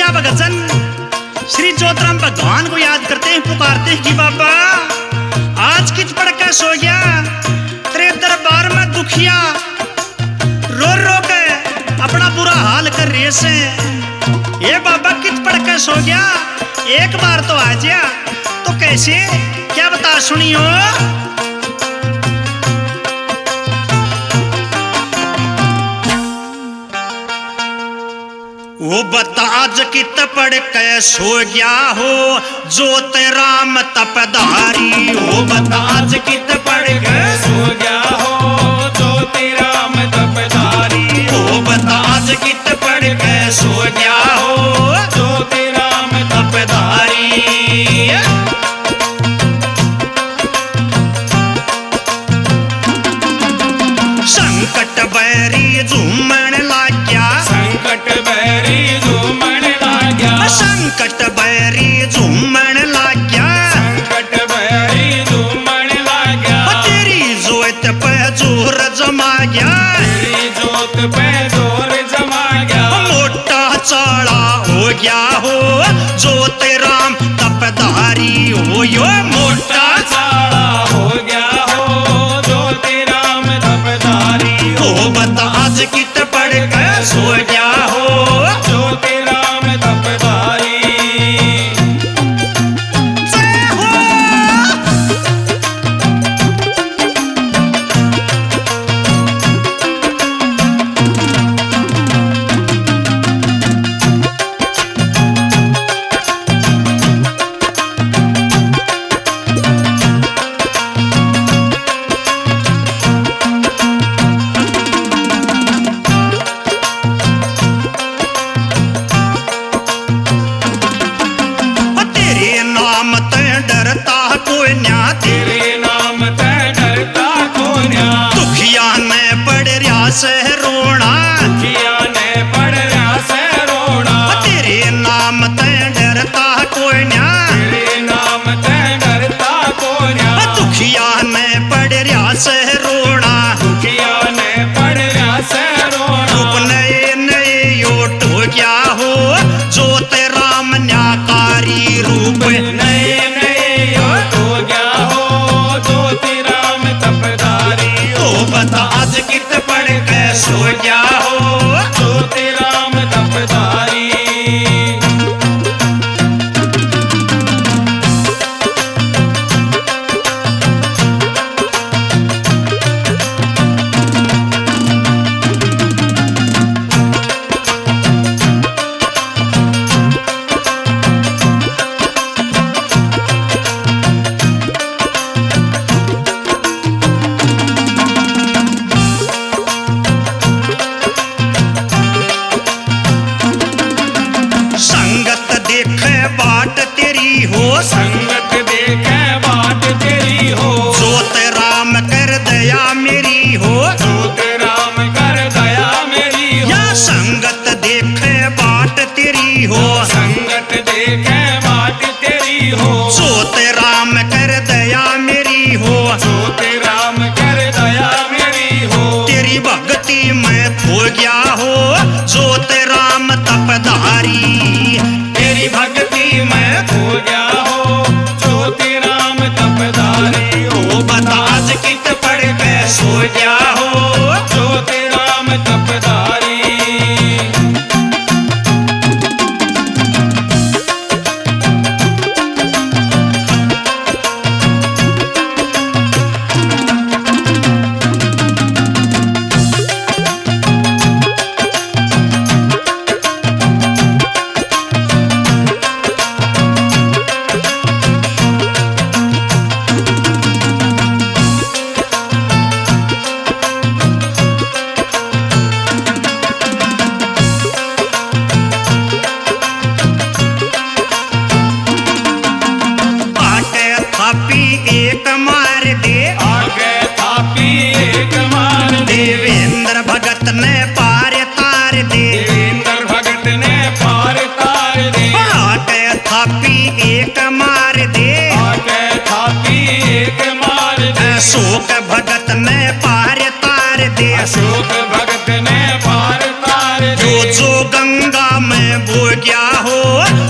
भगत जन श्री ज्योतिराम भगवान को याद करते हैं, पुकारते हैं कि बाबा आज कित पड़ के सो गया, तेरे दरबार में दुखिया रो रो के अपना बुरा हाल कर रहे से। ये बाबा कित पड़ के सो गया, एक बार तो आ जा। तो कैसे क्या बता सुनियो। वो बता आज कित पड़ के सो गया हो, ज्योत राम तपधारी। वो बता आज कित पड़ के सो गया हो, ज्योत राम तपधारी। वो बता आज कित पड़ के सो गया हो, ज्योत राम तपधारी। संकट बैरी झूमण लाग्या, संकट बैरी झूमण लाग्या, संकट बैरी झूमण लाग्या, संकट बैरी झूमण लाग्या। तेरी जोत पे जोर जमा गया, तेरी जोत पे जोर जमा गया। मोटा चाला हो गया हो, ज्योत राम तपधारी हो। यो मोटा चाला हो गया हो, ज्योत राम तपधारी। हो बता आज कित पड़ के सो गया हो, ज्योत राम तपधारी। जय हो। तेरे नाम ते डरता कोई न्या, तेरे नाम ते डरता कोन्या। दुखिया ने पड़ रहा से रोना, दुखिया ने पड़ रहा से रोना। तेरे नाम ते डरता कोई न्या, तेरे नाम ते डरता कोन्या। दुखिया ने पड़ रहा से रोना। दुखिया ने पड़ रहा से रोना। रूप नए नए योट हो गया हो, ज्योत राम न्याकारी रूप। नए नए योट हो गया हो, ज्योत राम तपधारी। तो बता आज कित पड़ के सो गया हो, ज्योत राम तपधारी।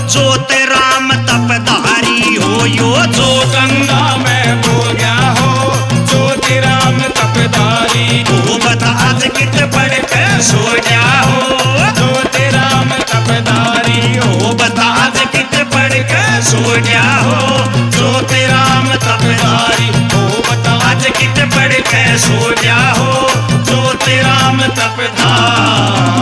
ज्योत राम तपधारी हो यो जो गंगा में हो गया हो ज्योति राम तपधारी। वो बता आज कित पढ़ के सो गया हो ज्योति राम तपधारी। वो बता आज कित पढ़ के सो गया हो ज्योति राम तपधारी। ओ बता आज कित पढ़ के सो गया हो ज्योति राम तपधारी।